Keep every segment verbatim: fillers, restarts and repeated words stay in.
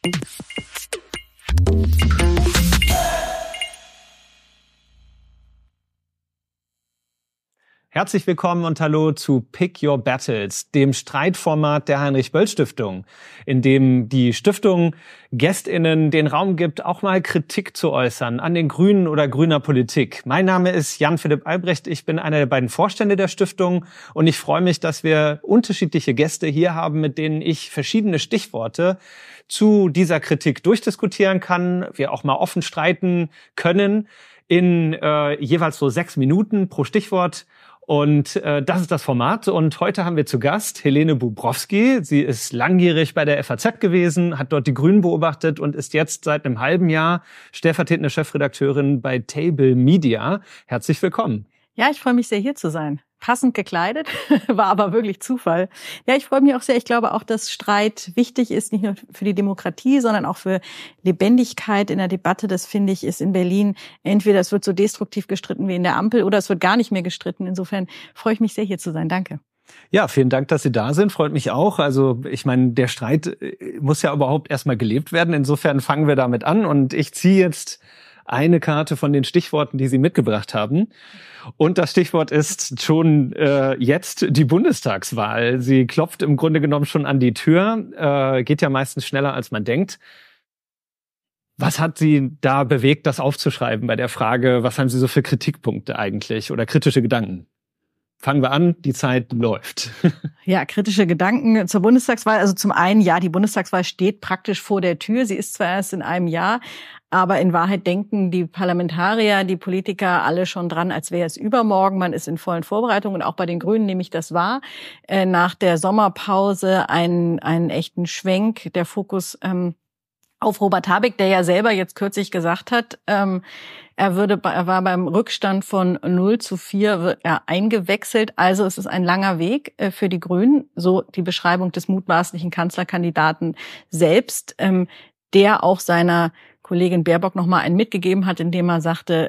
Herzlich willkommen und hallo zu Pick Your Battles, dem Streitformat der Heinrich-Böll-Stiftung, in dem die Stiftung GästInnen den Raum gibt, auch mal Kritik zu äußern an den Grünen oder grüner Politik. Mein Name ist Jan-Philipp Albrecht, ich bin einer der beiden Vorstände der Stiftung und ich freue mich, dass wir unterschiedliche Gäste hier haben, mit denen ich verschiedene Stichworte zu dieser Kritik durchdiskutieren kann, wir auch mal offen streiten können in äh, jeweils so sechs Minuten pro Stichwort. Und äh, das ist das Format. Und heute haben wir zu Gast Helene Bubrowski. Sie ist langjährig bei der F A Z gewesen, hat dort die Grünen beobachtet und ist jetzt seit einem halben Jahr stellvertretende Chefredakteurin bei Table Media. Herzlich willkommen. Ja, ich freue mich sehr, hier zu sein. Passend gekleidet, war aber wirklich Zufall. Ja, ich freue mich auch sehr. Ich glaube auch, dass Streit wichtig ist, nicht nur für die Demokratie, sondern auch für Lebendigkeit in der Debatte. Das finde ich ist in Berlin entweder es wird so destruktiv gestritten wie in der Ampel oder es wird gar nicht mehr gestritten. Insofern freue ich mich sehr, hier zu sein. Danke. Ja, vielen Dank, dass Sie da sind. Freut mich auch. Also ich meine, der Streit muss ja überhaupt erstmal gelebt werden. Insofern fangen wir damit an. Und ich ziehe jetzt eine Karte von den Stichworten, die Sie mitgebracht haben. Und das Stichwort ist schon äh, jetzt die Bundestagswahl. Sie klopft im Grunde genommen schon an die Tür, äh, geht ja meistens schneller, als man denkt. Was hat Sie da bewegt, das aufzuschreiben bei der Frage, was haben Sie so für Kritikpunkte eigentlich oder kritische Gedanken? Fangen wir an, die Zeit läuft. Ja, kritische Gedanken zur Bundestagswahl. Also zum einen, ja, die Bundestagswahl steht praktisch vor der Tür. Sie ist zwar erst in einem Jahr, aber in Wahrheit denken die Parlamentarier, die Politiker alle schon dran, als wäre es übermorgen. Man ist in vollen Vorbereitungen. Und auch bei den Grünen nehme ich das wahr. Äh, nach der Sommerpause einen, einen echten Schwenk, der Fokus ähm, auf Robert Habeck, der ja selber jetzt kürzlich gesagt hat, ähm, er würde, er war beim Rückstand von null zu vier, wird er eingewechselt. Also es ist ein langer Weg äh, für die Grünen, so die Beschreibung des mutmaßlichen Kanzlerkandidaten selbst, ähm, der auch seiner Kollegin Baerbock noch mal einen mitgegeben hat, indem er sagte,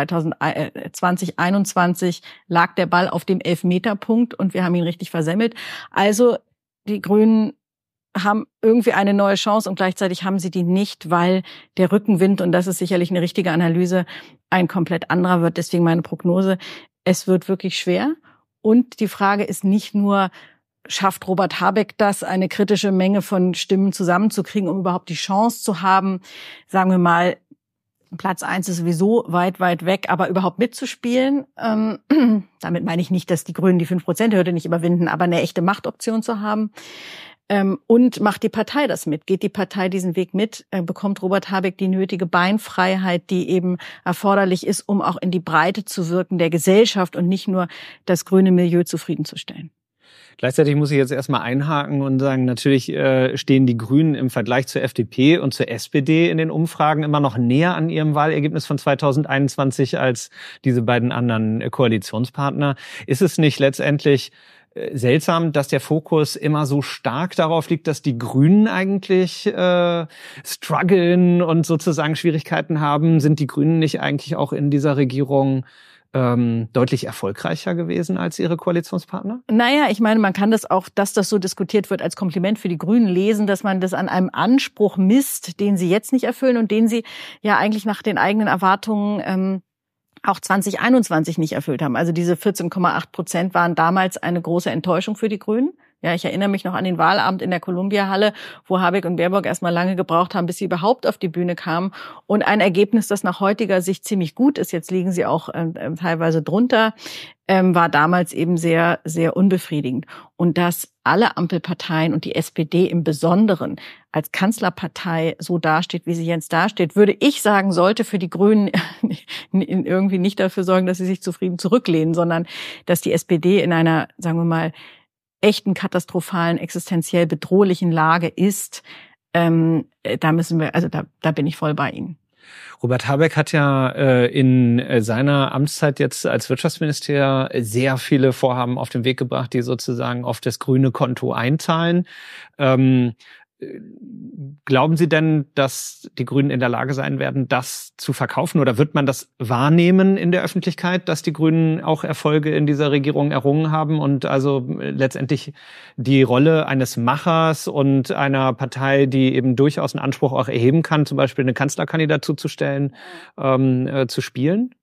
zwanzig einundzwanzig lag der Ball auf dem Elfmeterpunkt und wir haben ihn richtig versemmelt. Also die Grünen haben irgendwie eine neue Chance und gleichzeitig haben sie die nicht, weil der Rückenwind, und das ist sicherlich eine richtige Analyse, ein komplett anderer wird. Deswegen meine Prognose, es wird wirklich schwer. Und die Frage ist nicht nur, schafft Robert Habeck das, eine kritische Menge von Stimmen zusammenzukriegen, um überhaupt die Chance zu haben, sagen wir mal, Platz eins ist sowieso weit, weit weg, aber überhaupt mitzuspielen. Ähm, damit meine ich nicht, dass die Grünen die fünf Prozent Hürde nicht überwinden, aber eine echte Machtoption zu haben. Ähm, und macht die Partei das mit? Geht die Partei diesen Weg mit? Äh, bekommt Robert Habeck die nötige Beinfreiheit, die eben erforderlich ist, um auch in die Breite zu wirken der Gesellschaft und nicht nur das grüne Milieu zufriedenzustellen? Gleichzeitig muss ich jetzt erstmal einhaken und sagen, natürlich äh, stehen die Grünen im Vergleich zur F D P und zur S P D in den Umfragen immer noch näher an ihrem Wahlergebnis von zweitausendeinundzwanzig als diese beiden anderen Koalitionspartner. Ist es nicht letztendlich äh, seltsam, dass der Fokus immer so stark darauf liegt, dass die Grünen eigentlich äh, strugglen und sozusagen Schwierigkeiten haben? Sind die Grünen nicht eigentlich auch in dieser Regierung Ähm, deutlich erfolgreicher gewesen als ihre Koalitionspartner? Naja, ich meine, man kann das auch, dass das so diskutiert wird, als Kompliment für die Grünen lesen, dass man das an einem Anspruch misst, den sie jetzt nicht erfüllen und den sie ja eigentlich nach den eigenen Erwartungen ähm, auch zwanzig einundzwanzig nicht erfüllt haben. Also diese vierzehn Komma acht Prozent waren damals eine große Enttäuschung für die Grünen. Ja, ich erinnere mich noch an den Wahlabend in der Columbia-Halle, wo Habeck und Baerbock erstmal lange gebraucht haben, bis sie überhaupt auf die Bühne kamen. Und ein Ergebnis, das nach heutiger Sicht ziemlich gut ist, jetzt liegen sie auch äh, teilweise drunter, ähm, war damals eben sehr, sehr unbefriedigend. Und dass alle Ampelparteien und die S P D im Besonderen als Kanzlerpartei so dasteht, wie sie jetzt dasteht, würde ich sagen, sollte für die Grünen irgendwie nicht dafür sorgen, dass sie sich zufrieden zurücklehnen, sondern dass die S P D in einer, sagen wir mal, echten katastrophalen, existenziell bedrohlichen Lage ist, ähm, da müssen wir, also da, da bin ich voll bei Ihnen. Robert Habeck hat ja äh, in äh, seiner Amtszeit jetzt als Wirtschaftsminister sehr viele Vorhaben auf den Weg gebracht, die sozusagen auf das grüne Konto einzahlen. Ähm, glauben Sie denn, dass die Grünen in der Lage sein werden, das zu verkaufen? Oder wird man das wahrnehmen in der Öffentlichkeit, dass die Grünen auch Erfolge in dieser Regierung errungen haben und also letztendlich die Rolle eines Machers und einer Partei, die eben durchaus einen Anspruch auch erheben kann, zum Beispiel eine Kanzlerkandidatur zu stellen, ähm, äh, zu spielen?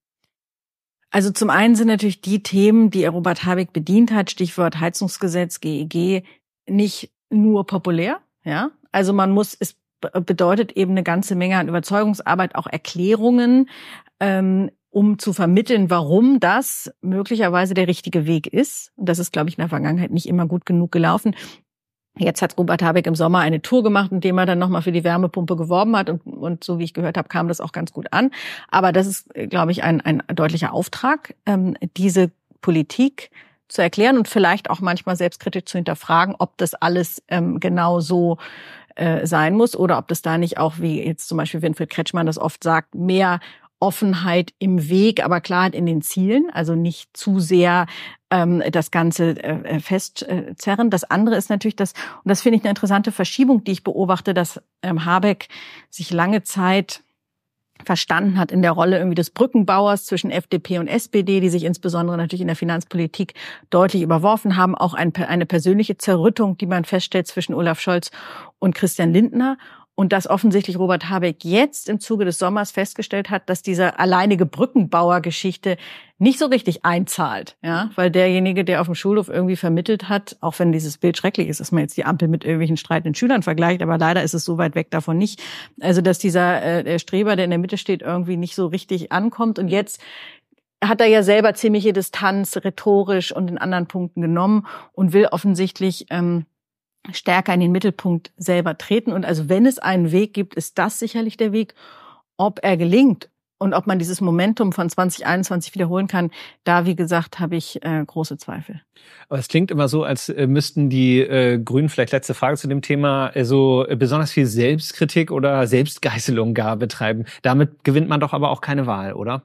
Also zum einen sind natürlich die Themen, die Robert Habeck bedient hat, Stichwort Heizungsgesetz, G E G, nicht nur populär. Ja, also man muss, es bedeutet eben eine ganze Menge an Überzeugungsarbeit, auch Erklärungen, ähm, um zu vermitteln, warum das möglicherweise der richtige Weg ist. Und das ist, glaube ich, in der Vergangenheit nicht immer gut genug gelaufen. Jetzt hat Robert Habeck im Sommer eine Tour gemacht, indem er dann nochmal für die Wärmepumpe geworben hat. Und, und so wie ich gehört habe, kam das auch ganz gut an. Aber das ist, glaube ich, ein, ein deutlicher Auftrag, ähm, diese Politik zu erklären und vielleicht auch manchmal selbstkritisch zu hinterfragen, ob das alles ähm, genau so äh, sein muss oder ob das da nicht auch, wie jetzt zum Beispiel Winfried Kretschmann das oft sagt, mehr Offenheit im Weg, aber Klarheit in den Zielen, also nicht zu sehr ähm, das Ganze äh, festzerren. Das andere ist natürlich das, und das finde ich eine interessante Verschiebung, die ich beobachte, dass ähm, Habeck sich lange Zeit verstanden hat in der Rolle irgendwie des Brückenbauers zwischen F D P und S P D, die sich insbesondere natürlich in der Finanzpolitik deutlich überworfen haben. Auch ein, eine persönliche Zerrüttung, die man feststellt zwischen Olaf Scholz und Christian Lindner. Und dass offensichtlich Robert Habeck jetzt im Zuge des Sommers festgestellt hat, dass diese alleinige Brückenbauer-Geschichte nicht so richtig einzahlt, ja, weil derjenige, der auf dem Schulhof irgendwie vermittelt hat, auch wenn dieses Bild schrecklich ist, dass man jetzt die Ampel mit irgendwelchen streitenden Schülern vergleicht, aber leider ist es so weit weg davon nicht. Also, dass dieser äh, der Streber, der in der Mitte steht, irgendwie nicht so richtig ankommt. Und jetzt hat er ja selber ziemliche Distanz rhetorisch und in anderen Punkten genommen und will offensichtlich ähm, stärker in den Mittelpunkt selber treten. Und also wenn es einen Weg gibt, ist das sicherlich der Weg. Ob er gelingt und ob man dieses Momentum von zwanzig einundzwanzig wiederholen kann, da, wie gesagt, habe ich äh, große Zweifel. Aber es klingt immer so, als äh, müssten die äh, Grünen, vielleicht letzte Frage zu dem Thema, äh, so äh, besonders viel Selbstkritik oder Selbstgeißelung gar betreiben. Damit gewinnt man doch aber auch keine Wahl, oder?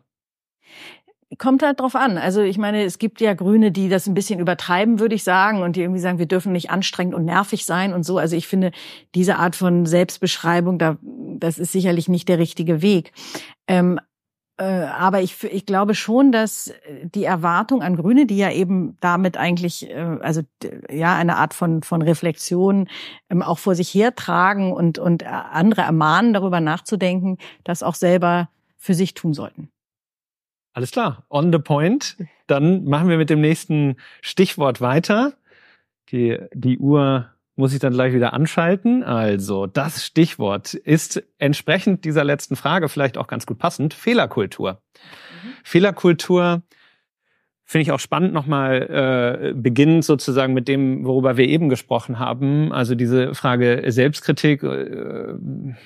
Kommt halt drauf an. Also ich meine, es gibt ja Grüne, die das ein bisschen übertreiben, würde ich sagen, und die irgendwie sagen, wir dürfen nicht anstrengend und nervig sein und so. Also ich finde, diese Art von Selbstbeschreibung, da, das ist sicherlich nicht der richtige Weg. Ähm, äh, aber ich, ich glaube schon, dass die Erwartung an Grüne, die ja eben damit eigentlich, äh, also ja, eine Art von von Reflexion ähm, auch vor sich hertragen und und andere ermahnen, darüber nachzudenken, das auch selber für sich tun sollten. Alles klar, on the point. Dann machen wir mit dem nächsten Stichwort weiter. Die, die Uhr muss ich dann gleich wieder anschalten. Also, das Stichwort ist entsprechend dieser letzten Frage vielleicht auch ganz gut passend. Fehlerkultur. Mhm. Fehlerkultur finde ich auch spannend nochmal, äh, beginnend sozusagen mit dem, worüber wir eben gesprochen haben. Also diese Frage Selbstkritik, äh,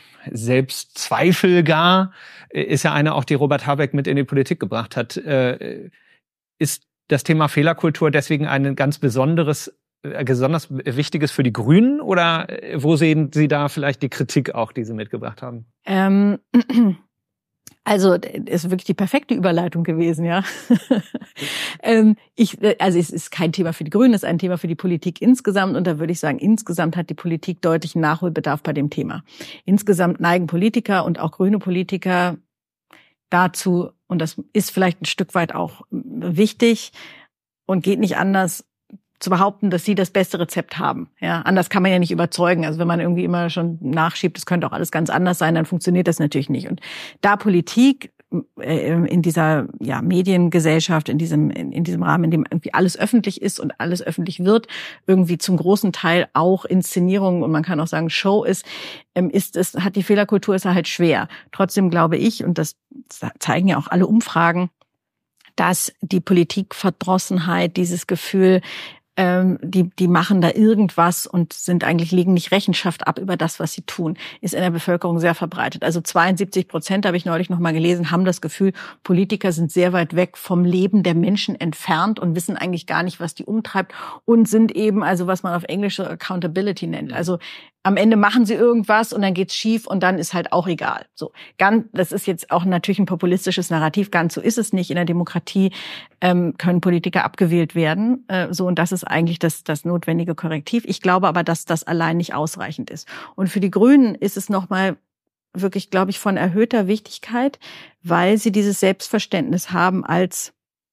Selbstzweifel gar, ist ja eine auch, die Robert Habeck mit in die Politik gebracht hat. Äh, ist das Thema Fehlerkultur deswegen ein ganz besonderes, äh, besonders wichtiges für die Grünen oder wo sehen Sie da vielleicht die Kritik auch, die Sie mitgebracht haben? Ähm, also ist wirklich die perfekte Überleitung gewesen, ja. ähm, ich, also es ist kein Thema für die Grünen, es ist ein Thema für die Politik insgesamt und da würde ich sagen, insgesamt hat die Politik deutlichen Nachholbedarf bei dem Thema. Insgesamt neigen Politiker und auch grüne Politiker dazu, und das ist vielleicht ein Stück weit auch wichtig und geht nicht anders, zu behaupten, dass sie das beste Rezept haben. Ja, anders kann man ja nicht überzeugen. Also wenn man irgendwie immer schon nachschiebt, es könnte auch alles ganz anders sein, dann funktioniert das natürlich nicht. Und da Politik in dieser ja Mediengesellschaft, in diesem in, in diesem Rahmen, in dem irgendwie alles öffentlich ist und alles öffentlich wird, irgendwie zum großen Teil auch Inszenierung und man kann auch sagen Show ist, ist es hat die Fehlerkultur ist halt schwer. Trotzdem glaube ich, und das zeigen ja auch alle Umfragen, dass die Politikverdrossenheit, dieses Gefühl, Die, die machen da irgendwas und sind eigentlich, legen nicht Rechenschaft ab über das, was sie tun, ist in der Bevölkerung sehr verbreitet. Also zweiundsiebzig Prozent, habe ich neulich noch mal gelesen, haben das Gefühl, Politiker sind sehr weit weg vom Leben der Menschen entfernt und wissen eigentlich gar nicht, was die umtreibt und sind eben, also was man auf Englisch so Accountability nennt. Also am Ende machen sie irgendwas und dann geht's schief und dann ist halt auch egal. So, ganz, das ist jetzt auch natürlich ein populistisches Narrativ. Ganz so ist es nicht. In der Demokratie ähm, können Politiker abgewählt werden. Äh, so, und das ist eigentlich das, das notwendige Korrektiv. Ich glaube aber, dass das allein nicht ausreichend ist. Und für die Grünen ist es nochmal wirklich, glaube ich, von erhöhter Wichtigkeit, weil sie dieses Selbstverständnis haben als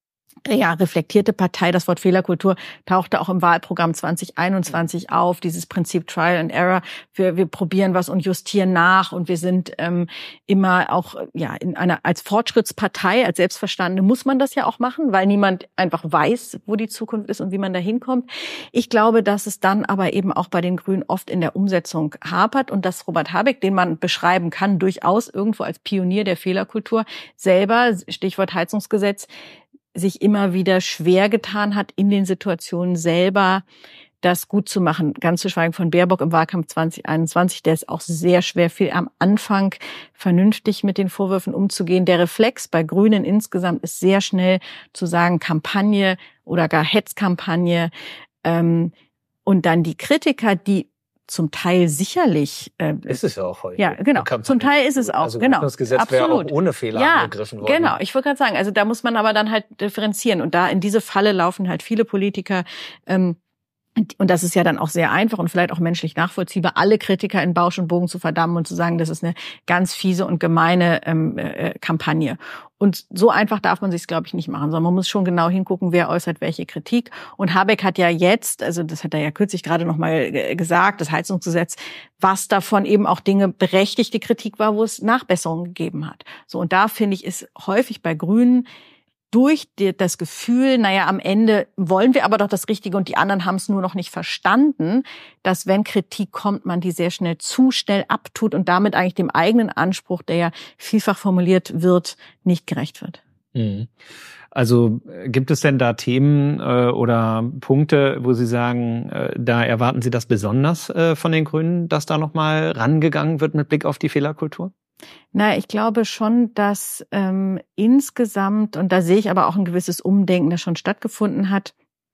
ja, reflektierte Partei. Das Wort Fehlerkultur tauchte auch im Wahlprogramm zwanzig einundzwanzig auf, dieses Prinzip Trial and Error. Wir, wir probieren was und justieren nach und wir sind ähm, immer auch ja in einer als Fortschrittspartei, als Selbstverstandene muss man das ja auch machen, weil niemand einfach weiß, wo die Zukunft ist und wie man da hinkommt. Ich glaube, dass es dann aber eben auch bei den Grünen oft in der Umsetzung hapert und dass Robert Habeck, den man beschreiben kann, durchaus irgendwo als Pionier der Fehlerkultur, selber, Stichwort Heizungsgesetz, sich immer wieder schwer getan hat, in den Situationen selber das gut zu machen. Ganz zu schweigen von Baerbock im Wahlkampf zwanzig einundzwanzig, der ist auch sehr schwer, viel am Anfang vernünftig mit den Vorwürfen umzugehen. Der Reflex bei Grünen insgesamt ist sehr schnell zu sagen, Kampagne oder gar Hetzkampagne. Und dann die Kritiker, die zum Teil sicherlich äh, ist es ja auch heute. Ja, genau. Zum Teil ist es auch. Also genau. Das Gesetz wäre auch ohne Fehler ja, angegriffen worden. Genau. Ich wollte gerade sagen, also da muss man aber dann halt differenzieren und da in diese Falle laufen halt viele Politiker. Ähm, Und das ist ja dann auch sehr einfach und vielleicht auch menschlich nachvollziehbar, alle Kritiker in Bausch und Bogen zu verdammen und zu sagen, das ist eine ganz fiese und gemeine ähm, äh, Kampagne. Und so einfach darf man sich's, glaube ich, nicht machen, sondern man muss schon genau hingucken, wer äußert welche Kritik. Und Habeck hat ja jetzt, also das hat er ja kürzlich gerade noch mal gesagt, das Heizungsgesetz, was davon eben auch Dinge berechtigte Kritik war, wo es Nachbesserungen gegeben hat. So, und da finde ich, ist häufig bei Grünen durch das Gefühl, naja, am Ende wollen wir aber doch das Richtige und die anderen haben es nur noch nicht verstanden, dass wenn Kritik kommt, man die sehr schnell zu schnell abtut und damit eigentlich dem eigenen Anspruch, der ja vielfach formuliert wird, nicht gerecht wird. Mhm. Also gibt es denn da Themen äh, oder Punkte, wo Sie sagen, äh, da erwarten Sie das besonders äh, von den Grünen, dass da nochmal rangegangen wird mit Blick auf die Fehlerkultur? Na, ich glaube schon, dass ähm, insgesamt, und da sehe ich aber auch ein gewisses Umdenken, das schon stattgefunden hat,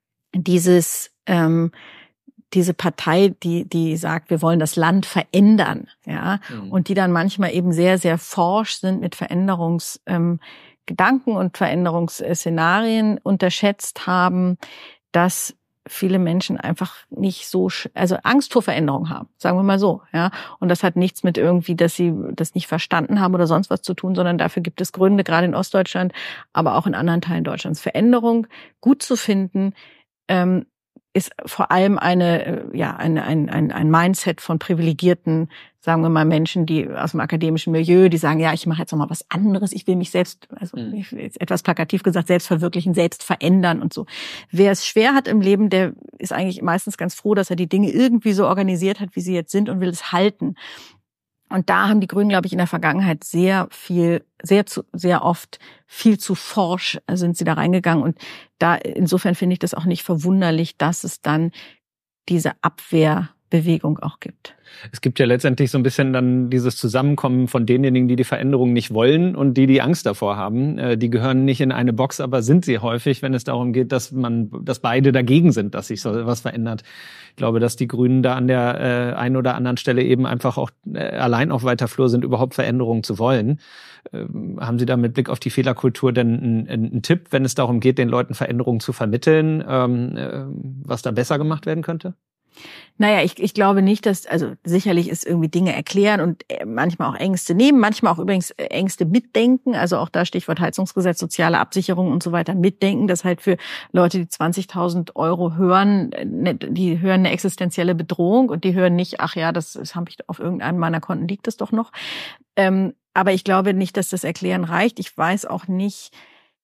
dieses ähm, diese Partei, die die sagt, wir wollen das Land verändern, ja, mhm. und die dann manchmal eben sehr sehr forsch sind mit Veränderungsgedanken ähm, und Veränderungsszenarien, unterschätzt haben, dass viele Menschen einfach nicht so, also Angst vor Veränderung haben, sagen wir mal so, ja. Und das hat nichts mit irgendwie, dass sie das nicht verstanden haben oder sonst was zu tun, sondern dafür gibt es Gründe, gerade in Ostdeutschland, aber auch in anderen Teilen Deutschlands. Veränderung gut zu finden, ähm, ist vor allem eine, ja, eine, ein, ein, ein Mindset von privilegierten, sagen wir mal, Menschen, die aus dem akademischen Milieu, die sagen, ja, ich mache jetzt noch mal was anderes, ich will mich selbst, also mhm. etwas plakativ gesagt, selbst verwirklichen, selbst verändern und so. Wer es schwer hat im Leben, der ist eigentlich meistens ganz froh, dass er die Dinge irgendwie so organisiert hat, wie sie jetzt sind und will es halten. Und da haben die Grünen, glaube ich, in der Vergangenheit sehr viel, sehr zu, sehr oft viel zu forsch sind sie da reingegangen. Und da, insofern finde ich das auch nicht verwunderlich, dass es dann diese Abwehrbewegung auch gibt. Es gibt ja letztendlich so ein bisschen dann dieses Zusammenkommen von denjenigen, die die Veränderung nicht wollen und die, die Angst davor haben. Die gehören nicht in eine Box, aber sind sie häufig, wenn es darum geht, dass man, dass beide dagegen sind, dass sich so was verändert. Ich glaube, dass die Grünen da an der äh, einen oder anderen Stelle eben einfach auch äh, allein auf weiter Flur sind, überhaupt Veränderungen zu wollen. Ähm, haben Sie da mit Blick auf die Fehlerkultur denn einen, einen Tipp, wenn es darum geht, den Leuten Veränderungen zu vermitteln, ähm, äh, was da besser gemacht werden könnte? Naja, ich, ich glaube nicht, dass, also sicherlich ist irgendwie Dinge erklären und manchmal auch Ängste nehmen, manchmal auch übrigens Ängste mitdenken, also auch da Stichwort Heizungsgesetz, soziale Absicherung und so weiter mitdenken, dass halt für Leute, die zwanzigtausend Euro hören, die hören eine existenzielle Bedrohung und die hören nicht, ach ja, das, das habe ich auf irgendeinem meiner Konten, liegt das doch noch. Ähm, aber ich glaube nicht, dass das Erklären reicht. Ich weiß auch nicht,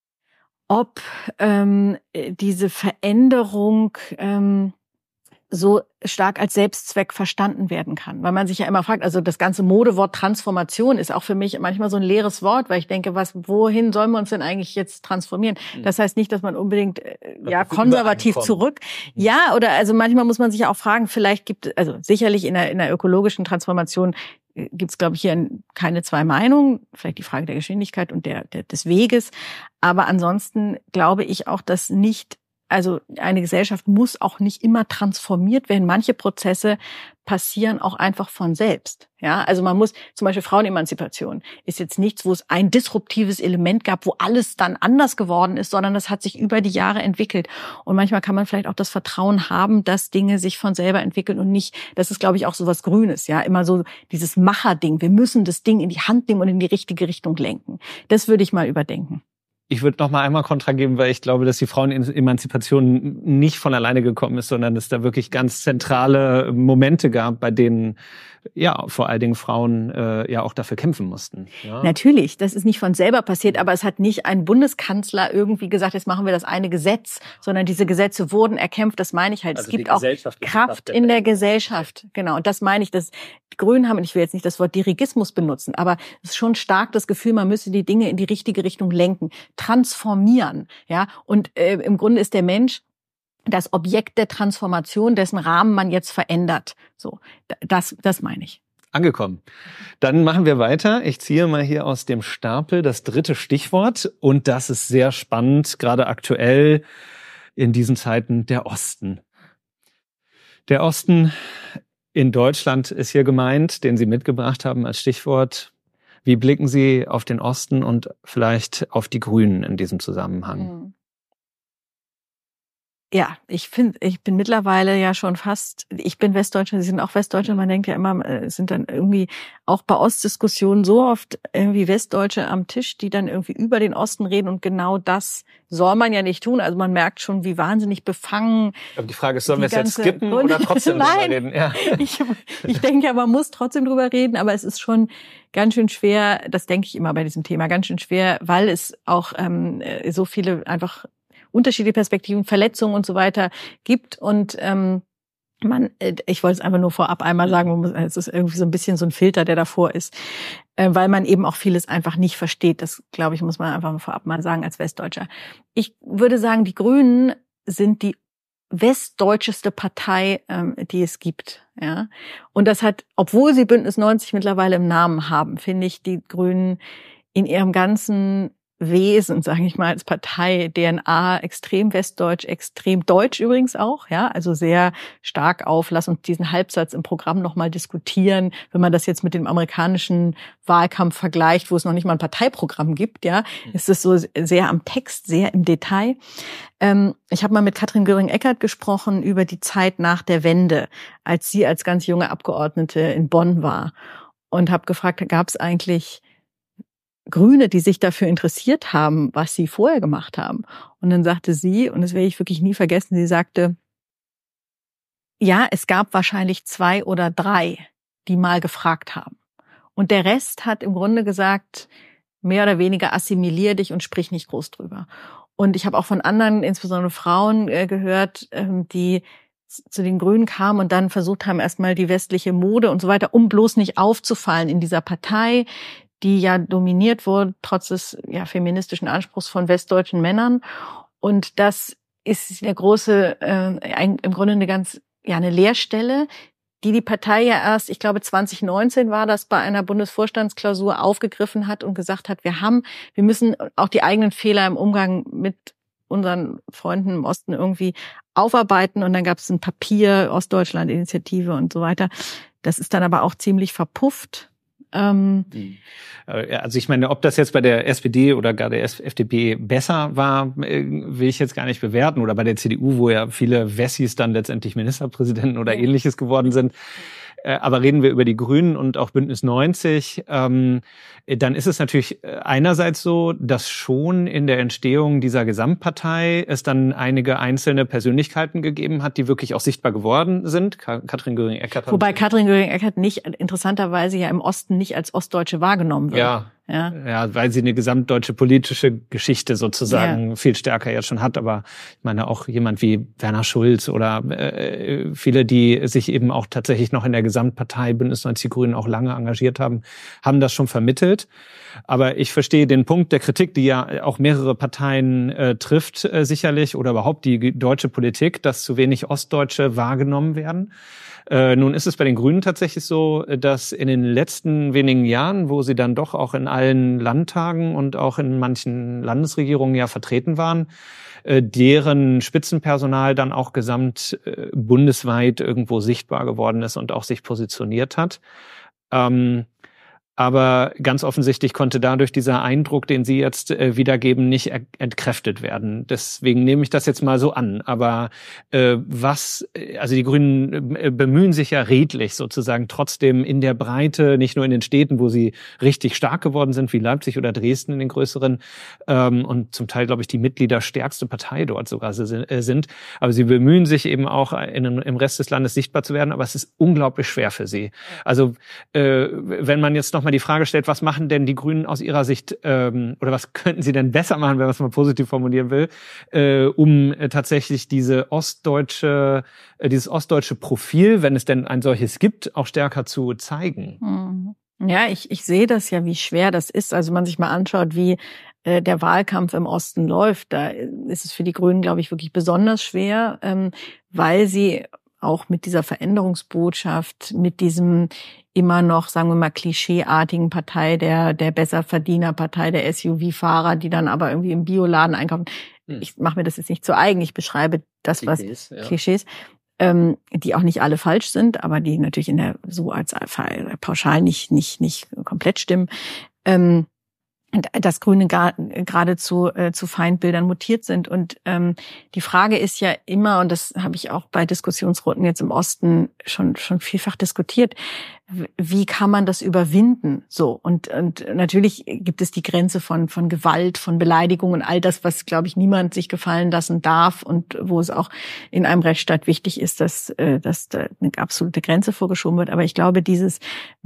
ob ähm, diese Veränderung ähm, so stark als Selbstzweck verstanden werden kann. Weil man sich ja immer fragt, also das ganze Modewort Transformation ist auch für mich manchmal so ein leeres Wort, weil ich denke, was, wohin sollen wir uns denn eigentlich jetzt transformieren? Das heißt nicht, dass man unbedingt, ja, konservativ zurück, ja, oder also manchmal muss man sich ja auch fragen, vielleicht gibt, also sicherlich in der, in der ökologischen Transformation gibt es, glaube ich, hier keine zwei Meinungen, vielleicht die Frage der Geschwindigkeit und der, der des Weges, aber ansonsten glaube ich auch, dass nicht also eine Gesellschaft muss auch nicht immer transformiert werden. Manche Prozesse passieren auch einfach von selbst. Ja, also man muss, zum Beispiel Frauenemanzipation ist jetzt nichts, wo es ein disruptives Element gab, wo alles dann anders geworden ist, sondern das hat sich über die Jahre entwickelt. Und manchmal kann man vielleicht auch das Vertrauen haben, dass Dinge sich von selber entwickeln und nicht, das ist, glaube ich, auch so was Grünes, ja, immer so dieses Macherding. Wir müssen das Ding in die Hand nehmen und in die richtige Richtung lenken. Das würde ich mal überdenken. Ich würde noch mal einmal Kontra geben, weil ich glaube, dass die Frauenemanzipation nicht von alleine gekommen ist, sondern es da wirklich ganz zentrale Momente gab, bei denen ja vor allen Dingen Frauen äh, ja auch dafür kämpfen mussten. Ja. Natürlich, das ist nicht von selber passiert, aber es hat nicht ein Bundeskanzler irgendwie gesagt, jetzt machen wir das eine Gesetz, sondern diese Gesetze wurden erkämpft. Das meine ich halt. Also es gibt auch Kraft in der Gesellschaft. Genau, und das meine ich. Dass die Grünen haben, und ich will jetzt nicht das Wort Dirigismus benutzen, aber es ist schon stark das Gefühl, man müsse die Dinge in die richtige Richtung lenken, transformieren. Ja, und äh, im Grunde ist der Mensch das Objekt der Transformation, dessen Rahmen man jetzt verändert. So, das, das meine ich. Angekommen. Dann machen wir weiter. Ich ziehe mal hier aus dem Stapel das dritte Stichwort. Und das ist sehr spannend, gerade aktuell in diesen Zeiten, der Osten. Der Osten in Deutschland ist hier gemeint, den Sie mitgebracht haben als Stichwort. Wie blicken Sie auf den Osten und vielleicht auf die Grünen in diesem Zusammenhang? Mhm. Ja, ich finde, ich bin mittlerweile ja schon fast, ich bin Westdeutsche, Sie sind auch Westdeutsche, man denkt ja immer, es sind dann irgendwie auch bei Ostdiskussionen so oft irgendwie Westdeutsche am Tisch, die dann irgendwie über den Osten reden und genau das soll man ja nicht tun. Also man merkt schon, wie wahnsinnig befangen. Aber die Frage ist, sollen wir es jetzt skippen Grund- oder trotzdem Nein, drüber reden? Ja. Ich, ich denke ja, man muss trotzdem drüber reden, aber es ist schon ganz schön schwer, das denke ich immer bei diesem Thema, ganz schön schwer, weil es auch ähm, so viele einfach unterschiedliche Perspektiven, Verletzungen und so weiter gibt und ähm, man, ich wollte es einfach nur vorab einmal sagen, es ist irgendwie so ein bisschen so ein Filter, der davor ist, äh, weil man eben auch vieles einfach nicht versteht. Das, glaube ich, muss man einfach vorab mal sagen als Westdeutscher. Ich würde sagen, die Grünen sind die westdeutscheste Partei, ähm, die es gibt. Ja, und das hat, obwohl sie Bündnis neunzig mittlerweile im Namen haben, finde ich die Grünen in ihrem ganzen Wesen, sage ich mal, als Partei, D N A extrem westdeutsch, extrem deutsch übrigens auch, ja, also sehr stark auf, lass uns diesen Halbsatz im Programm nochmal diskutieren, wenn man das jetzt mit dem amerikanischen Wahlkampf vergleicht, wo es noch nicht mal ein Parteiprogramm gibt, ja, ist es so sehr am Text, sehr im Detail. Ähm, ich habe mal mit Katrin Göring-Eckardt gesprochen über die Zeit nach der Wende, als sie als ganz junge Abgeordnete in Bonn war und habe gefragt, gab es eigentlich Grüne, die sich dafür interessiert haben, was sie vorher gemacht haben. Und dann sagte sie, und das werde ich wirklich nie vergessen, sie sagte, ja, es gab wahrscheinlich zwei oder drei, die mal gefragt haben. Und der Rest hat im Grunde gesagt, mehr oder weniger assimilier dich und sprich nicht groß drüber. Und ich habe auch von anderen, insbesondere Frauen, gehört, die zu den Grünen kamen und dann versucht haben, erstmal die westliche Mode und so weiter, um bloß nicht aufzufallen in dieser Partei, die ja dominiert wurde, trotz des ja, feministischen Anspruchs von westdeutschen Männern. Und das ist der große, äh, ein, im Grunde eine ganz, ja, eine Leerstelle, die die Partei ja erst, ich glaube zwanzig neunzehn war das, bei einer Bundesvorstandsklausur aufgegriffen hat und gesagt hat, wir haben, wir müssen auch die eigenen Fehler im Umgang mit unseren Freunden im Osten irgendwie aufarbeiten. Und dann gab es ein Papier, Ostdeutschland-Initiative und so weiter. Das ist dann aber auch ziemlich verpufft. Ähm, also ich meine, ob das jetzt bei der S P D oder gar der F D P besser war, will ich jetzt gar nicht bewerten. Oder bei der C D U, wo ja viele Wessis dann letztendlich Ministerpräsidenten oder Ähnliches geworden sind. Aber reden wir über die Grünen und auch Bündnis neunzig, ähm, dann ist es natürlich einerseits so, dass schon in der Entstehung dieser Gesamtpartei es dann einige einzelne Persönlichkeiten gegeben hat, die wirklich auch sichtbar geworden sind. Katrin Göring-Eckardt. Wobei Katrin Göring-Eckardt nicht, interessanterweise ja im Osten nicht als Ostdeutsche wahrgenommen wird. Ja. Ja. ja, weil sie eine gesamtdeutsche politische Geschichte sozusagen ja. viel stärker jetzt schon hat. Aber ich meine auch jemand wie Werner Schulz oder äh, viele, die sich eben auch tatsächlich noch in der Gesamtpartei Bündnis neunzig Die Grünen auch lange engagiert haben, haben das schon vermittelt. Aber ich verstehe den Punkt der Kritik, die ja auch mehrere Parteien äh, trifft äh, sicherlich oder überhaupt die deutsche Politik, dass zu wenig Ostdeutsche wahrgenommen werden. Äh, nun ist es bei den Grünen tatsächlich so, dass in den letzten wenigen Jahren, wo sie dann doch auch in allen Landtagen und auch in manchen Landesregierungen ja vertreten waren, äh, deren Spitzenpersonal dann auch gesamt äh, bundesweit irgendwo sichtbar geworden ist und auch sich positioniert hat. Ähm, Aber ganz offensichtlich konnte dadurch dieser Eindruck, den Sie jetzt äh, wiedergeben, nicht er- entkräftet werden. Deswegen nehme ich das jetzt mal so an. Aber äh, was, also die Grünen äh, bemühen sich ja redlich sozusagen trotzdem in der Breite, nicht nur in den Städten, wo sie richtig stark geworden sind, wie Leipzig oder Dresden in den größeren ähm, und zum Teil, glaube ich, die mitgliederstärkste Partei dort sogar sind. Aber sie bemühen sich eben auch in, im Rest des Landes sichtbar zu werden. Aber es ist unglaublich schwer für sie. Also äh, wenn man jetzt noch mal die Frage stellt, was machen denn die Grünen aus ihrer Sicht ähm, oder was könnten sie denn besser machen, wenn man es mal positiv formulieren will, äh, um äh, tatsächlich diese ostdeutsche, äh, dieses ostdeutsche Profil, wenn es denn ein solches gibt, auch stärker zu zeigen? Mhm. Ja, ich, ich sehe das ja, wie schwer das ist. Also wenn man sich mal anschaut, wie äh, der Wahlkampf im Osten läuft, da ist es für die Grünen, glaube ich, wirklich besonders schwer, ähm, weil sie auch mit dieser Veränderungsbotschaft, mit diesem immer noch, sagen wir mal, klischeeartigen Partei der der Besserverdiener, Partei der S U V-Fahrer, die dann aber irgendwie im Bioladen einkaufen. Hm. Ich mache mir das jetzt nicht zu eigen, ich beschreibe das, Klischees, was ja. Klischees, ähm, die auch nicht alle falsch sind, aber die natürlich in der so als pauschal nicht nicht nicht komplett stimmen. Ähm, dass Grüne gar, geradezu äh, zu Feindbildern mutiert sind. Und ähm, die Frage ist ja immer, und das habe ich auch bei Diskussionsrunden jetzt im Osten schon schon vielfach diskutiert, wie kann man das überwinden? So und und natürlich gibt es die Grenze von von Gewalt, von Beleidigungen, all das, was, glaube ich, niemand sich gefallen lassen darf und wo es auch in einem Rechtsstaat wichtig ist, dass äh, dass da eine absolute Grenze vorgeschoben wird. Aber ich glaube, dieses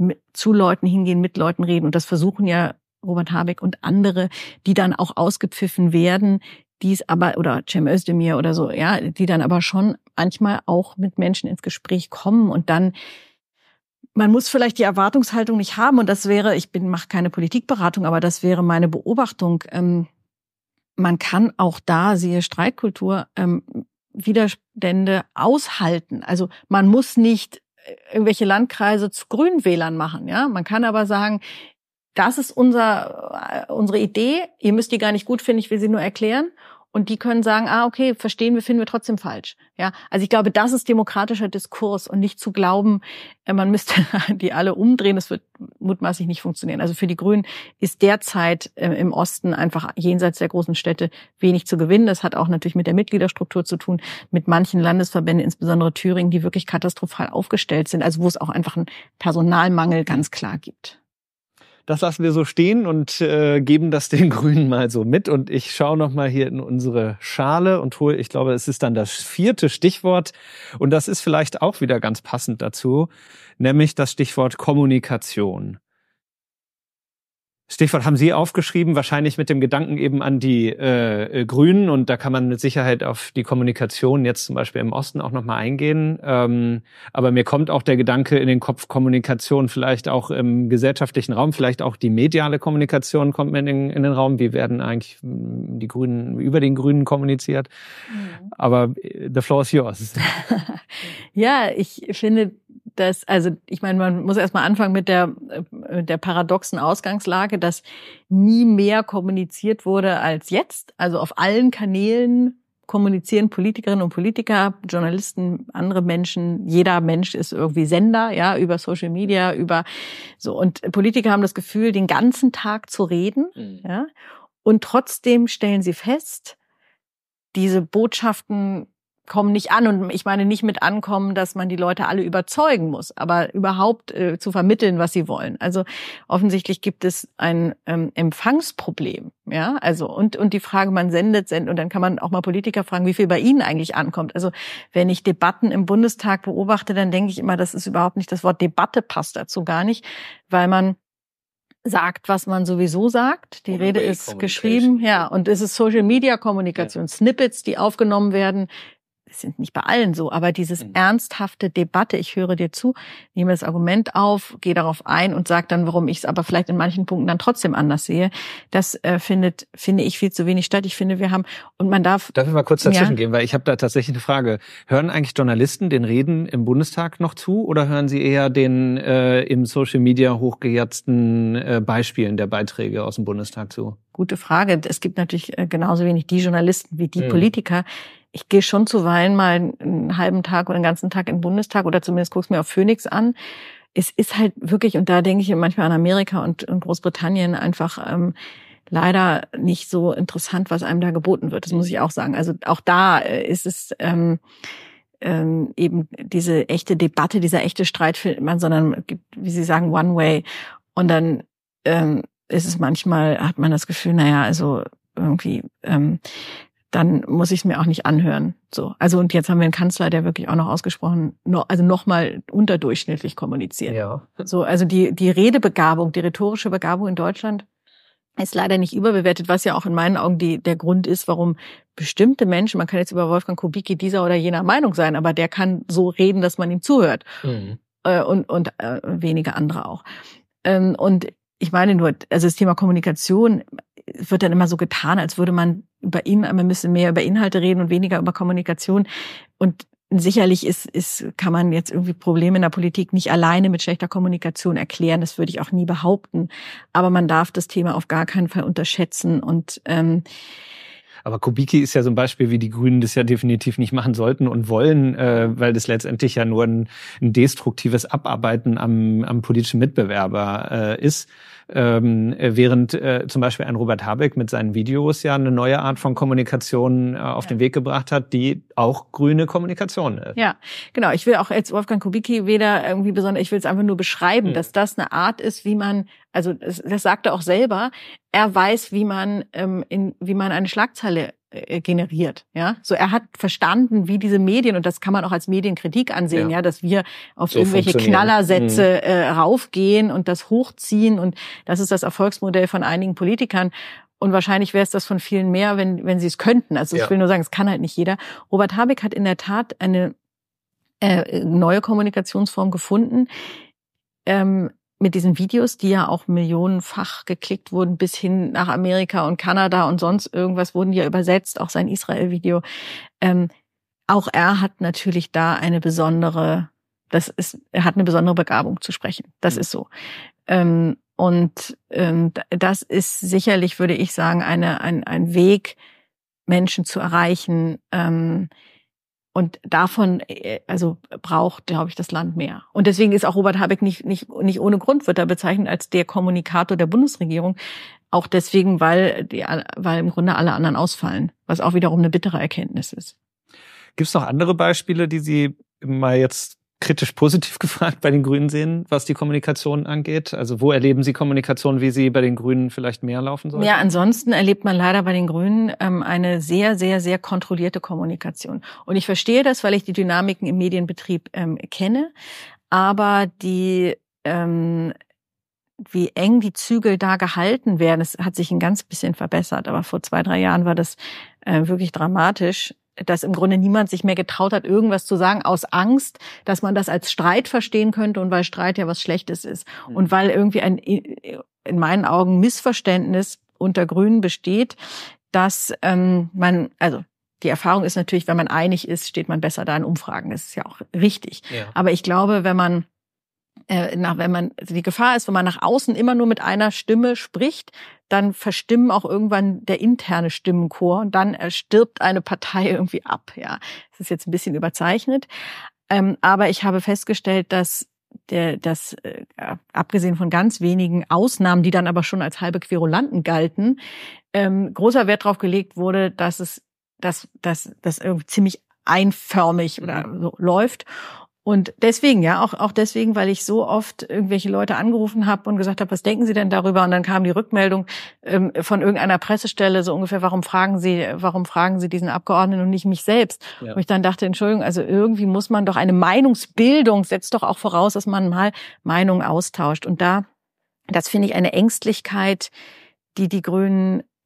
zu Leuten hingehen, mit Leuten reden, und das versuchen ja Robert Habeck und andere, die dann auch ausgepfiffen werden, die es aber, oder Cem Özdemir oder so, ja, die dann aber schon manchmal auch mit Menschen ins Gespräch kommen und dann, man muss vielleicht die Erwartungshaltung nicht haben, und das wäre, ich bin, mache keine Politikberatung, aber das wäre meine Beobachtung, ähm, man kann auch da, siehe Streitkultur, ähm, Widerstände aushalten. Also man muss nicht irgendwelche Landkreise zu Grünwählern machen, ja, man kann aber sagen, das ist unser, unsere Idee. Ihr müsst die gar nicht gut finden, ich will sie nur erklären. Und die können sagen, ah, okay, verstehen wir, finden wir trotzdem falsch. Ja, also ich glaube, das ist demokratischer Diskurs, und nicht zu glauben, man müsste die alle umdrehen. Das wird mutmaßlich nicht funktionieren. Also für die Grünen ist derzeit im Osten einfach jenseits der großen Städte wenig zu gewinnen. Das hat auch natürlich mit der Mitgliederstruktur zu tun, mit manchen Landesverbänden, insbesondere Thüringen, die wirklich katastrophal aufgestellt sind. Also wo es auch einfach einen Personalmangel ganz klar gibt. Das lassen wir so stehen und äh, geben das den Grünen mal so mit. Und ich schaue noch mal hier in unsere Schale und hole, ich glaube, es ist dann das vierte Stichwort. Und das ist vielleicht auch wieder ganz passend dazu, nämlich das Stichwort Kommunikation. Stichwort haben Sie aufgeschrieben, wahrscheinlich mit dem Gedanken eben an die äh, Grünen. Und da kann man mit Sicherheit auf die Kommunikation jetzt zum Beispiel im Osten auch nochmal eingehen. Ähm, aber mir kommt auch der Gedanke in den Kopf, Kommunikation vielleicht auch im gesellschaftlichen Raum, vielleicht auch die mediale Kommunikation kommt mir in den, in den Raum. Wie werden eigentlich die Grünen über den Grünen kommuniziert? Mhm. Aber the floor is yours. Ja, ich finde, dass, also ich meine, man muss erstmal anfangen mit der, der paradoxen Ausgangslage, dass nie mehr kommuniziert wurde als jetzt. Also auf allen Kanälen kommunizieren Politikerinnen und Politiker, Journalisten, andere Menschen. Jeder Mensch ist irgendwie Sender, ja, über Social Media, über so. Und Politiker haben das Gefühl, den ganzen Tag zu reden, mhm. ja. Und trotzdem stellen sie fest, diese Botschaften kommen nicht an. Und ich meine nicht mit ankommen, dass man die Leute alle überzeugen muss, aber überhaupt äh, zu vermitteln, was sie wollen. Also offensichtlich gibt es ein ähm, Empfangsproblem, ja. Also und und die Frage, man sendet, sendet und dann kann man auch mal Politiker fragen, wie viel bei ihnen eigentlich ankommt. Also wenn ich Debatten im Bundestag beobachte, dann denke ich immer, das ist überhaupt nicht, das Wort Debatte passt dazu gar nicht, weil man sagt, was man sowieso sagt. Die Rede ist geschrieben, ja, und es ist Social Media Kommunikation, ja. Snippets, die aufgenommen werden, das sind nicht bei allen so, aber dieses ernsthafte Debatte, ich höre dir zu, nehme das Argument auf, gehe darauf ein und sage dann, warum ich es aber vielleicht in manchen Punkten dann trotzdem anders sehe, das äh, findet, finde ich, viel zu wenig statt. Ich finde, wir haben, und man darf... Darf ich mal kurz dazwischen ja. gehen, weil ich habe da tatsächlich eine Frage. Hören eigentlich Journalisten den Reden im Bundestag noch zu oder hören sie eher den äh, im Social Media hochgejatzten äh, Beispielen der Beiträge aus dem Bundestag zu? Gute Frage. Es gibt natürlich äh, genauso wenig die Journalisten wie die hm. Politiker. Ich gehe schon zuweilen mal einen halben Tag oder einen ganzen Tag in den Bundestag oder zumindest gucke es mir auf Phoenix an. Es ist halt wirklich, und da denke ich manchmal an Amerika und, und Großbritannien, einfach ähm, leider nicht so interessant, was einem da geboten wird. Das muss ich auch sagen. Also auch da äh, ist es ähm, ähm, eben diese echte Debatte, dieser echte Streit findet man, sondern gibt, wie Sie sagen, one way. Und dann ähm, ist es manchmal, hat man das Gefühl, naja, also irgendwie... Ähm, dann muss ich es mir auch nicht anhören. So, also und jetzt haben wir einen Kanzler, der wirklich auch noch ausgesprochen, no, also nochmal unterdurchschnittlich kommuniziert. Ja. So, also die die Redebegabung, die rhetorische Begabung in Deutschland ist leider nicht überbewertet, was ja auch in meinen Augen die der Grund ist, warum bestimmte Menschen, man kann jetzt über Wolfgang Kubicki dieser oder jener Meinung sein, aber der kann so reden, dass man ihm zuhört. Mhm. Äh, und und äh, wenige andere auch. Ähm, und ich meine nur, also das Thema Kommunikation wird dann immer so getan, als würde man über ihn, man müsse mehr über Inhalte reden und weniger über Kommunikation. Und sicherlich ist, ist, kann man jetzt irgendwie Probleme in der Politik nicht alleine mit schlechter Kommunikation erklären. Das würde ich auch nie behaupten. Aber man darf das Thema auf gar keinen Fall unterschätzen. Und ähm, aber Kubicki ist ja so ein Beispiel, wie die Grünen das ja definitiv nicht machen sollten und wollen, äh, weil das letztendlich ja nur ein, ein destruktives Abarbeiten am, am politischen Mitbewerber äh, ist. Ähm, während äh, zum Beispiel ein Robert Habeck mit seinen Videos ja eine neue Art von Kommunikation äh, auf ja. den Weg gebracht hat, die auch grüne Kommunikation ist. Ja, genau. Ich will auch jetzt Wolfgang Kubicki weder irgendwie besonders, ich will es einfach nur beschreiben, mhm. dass das eine Art ist, wie man, also das, das sagt er auch selber, er weiß, wie man ähm, in, wie man eine Schlagzeile äh, generiert, ja. So, er hat verstanden, wie diese Medien, und das kann man auch als Medienkritik ansehen, ja, ja dass wir auf so irgendwelche Knallersätze mhm. äh, raufgehen und das hochziehen, und das ist das Erfolgsmodell von einigen Politikern. Und wahrscheinlich wäre es das von vielen mehr, wenn wenn sie es könnten. Also ich ja. will nur sagen, es kann halt nicht jeder. Robert Habeck hat in der Tat eine äh, neue Kommunikationsform gefunden, ähm, mit diesen Videos, die ja auch millionenfach geklickt wurden, bis hin nach Amerika und Kanada und sonst irgendwas, wurden ja übersetzt, auch sein Israel-Video. Ähm, auch er hat natürlich da eine besondere, das ist, er hat eine besondere Begabung zu sprechen. Das mhm. ist so. Ähm, und ähm, das ist sicherlich, würde ich sagen, eine, ein, ein Weg, Menschen zu erreichen, ähm, und davon, also braucht, glaube ich, das Land mehr. Und deswegen ist auch Robert Habeck nicht, nicht, nicht ohne Grund, wird er bezeichnet als der Kommunikator der Bundesregierung. Auch deswegen, weil die, weil im Grunde alle anderen ausfallen, was auch wiederum eine bittere Erkenntnis ist. Gibt es noch andere Beispiele, die Sie mal jetzt kritisch positiv gefragt bei den Grünen sehen, was die Kommunikation angeht? Also wo erleben Sie Kommunikation, wie sie bei den Grünen vielleicht mehr laufen soll? Ja, ansonsten erlebt man leider bei den Grünen ähm, eine sehr, sehr, sehr kontrollierte Kommunikation. Und ich verstehe das, weil ich die Dynamiken im Medienbetrieb ähm, kenne. Aber die, ähm, wie eng die Zügel da gehalten werden, das hat sich ein ganz bisschen verbessert. Aber vor zwei, drei Jahren war das äh, wirklich dramatisch, dass im Grunde niemand sich mehr getraut hat, irgendwas zu sagen, aus Angst, dass man das als Streit verstehen könnte und weil Streit ja was Schlechtes ist. Mhm. Und weil irgendwie ein, in meinen Augen, Missverständnis unter Grünen besteht, dass ähm, man, also die Erfahrung ist natürlich, wenn man einig ist, steht man besser da in Umfragen. Das ist ja auch richtig. Ja. Aber ich glaube, wenn man äh, nach, wenn man, also die Gefahr ist, wenn man nach außen immer nur mit einer Stimme spricht, dann verstimmen auch irgendwann der interne Stimmenchor und dann stirbt eine Partei irgendwie ab. Ja, das ist jetzt ein bisschen überzeichnet, ähm, aber ich habe festgestellt, dass der, dass äh, abgesehen von ganz wenigen Ausnahmen, die dann aber schon als halbe Querulanten galten, ähm, großer Wert darauf gelegt wurde, dass es, dass, dass, dass irgendwie ziemlich einförmig oder so läuft. Und deswegen, ja, auch auch deswegen, weil ich so oft irgendwelche Leute angerufen habe und gesagt habe, was denken Sie denn darüber? Und dann kam die Rückmeldung ähm, von irgendeiner Pressestelle, so ungefähr, warum fragen Sie, warum fragen Sie diesen Abgeordneten und nicht mich selbst? Ja. Und ich dann dachte, Entschuldigung, also irgendwie muss man doch eine Meinungsbildung, setzt doch auch voraus, dass man mal Meinungen austauscht. Und da, das finde ich eine Ängstlichkeit, die die Grünen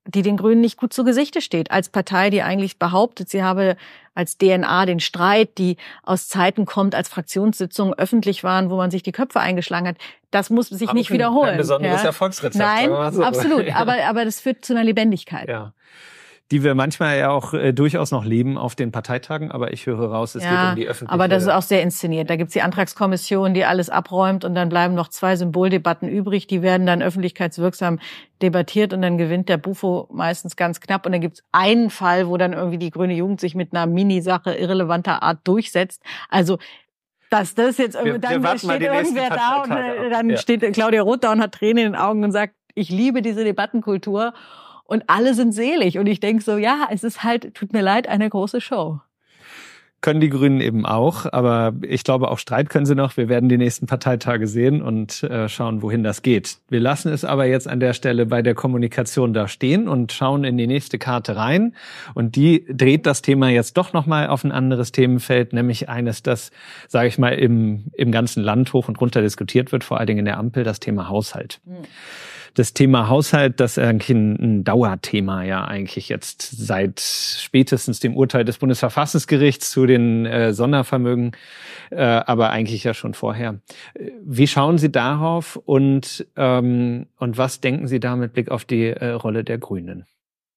die den Grünen nicht gut zu Gesichte steht. Als Partei, die eigentlich behauptet, sie habe als D N A den Streit, die aus Zeiten kommt, als Fraktionssitzungen öffentlich waren, wo man sich die Köpfe eingeschlagen hat. Das muss sich aber nicht wiederholen. Ein besonderes ja. Erfolgsrezept. Nein, sagen wir mal so. absolut. Aber, aber das führt zu einer Lebendigkeit. Ja. Die wir manchmal ja auch äh, durchaus noch leben auf den Parteitagen, aber ich höre raus, es ja, geht um die öffentliche... aber das ist auch sehr inszeniert. Da gibt's die Antragskommission, die alles abräumt und dann bleiben noch zwei Symboldebatten übrig, die werden dann öffentlichkeitswirksam debattiert und dann gewinnt der Bufo meistens ganz knapp und dann gibt's einen Fall, wo dann irgendwie die grüne Jugend sich mit einer Minisache irrelevanter Art durchsetzt. Also dass das jetzt wir, dann wir steht irgendwer da und dann ja. steht Claudia Roth da und hat Tränen in den Augen und sagt, ich liebe diese Debattenkultur. Und alle sind selig. Und ich denke so, ja, es ist halt, tut mir leid, eine große Show. Können die Grünen eben auch. Aber ich glaube, auch Streit können sie noch. Wir werden die nächsten Parteitage sehen und äh, schauen, wohin das geht. Wir lassen es aber jetzt an der Stelle bei der Kommunikation da stehen und schauen in die nächste Karte rein. Und die dreht das Thema jetzt doch nochmal auf ein anderes Themenfeld, nämlich eines, das, sage ich mal, im, im ganzen Land hoch und runter diskutiert wird, vor allen Dingen in der Ampel, das Thema Haushalt. Hm. Das Thema Haushalt, das ist eigentlich ein, ein Dauerthema ja eigentlich jetzt seit spätestens dem Urteil des Bundesverfassungsgerichts zu den äh, Sondervermögen, äh, aber eigentlich ja schon vorher. Wie schauen Sie darauf und ähm, und was denken Sie da mit Blick auf die äh, Rolle der Grünen?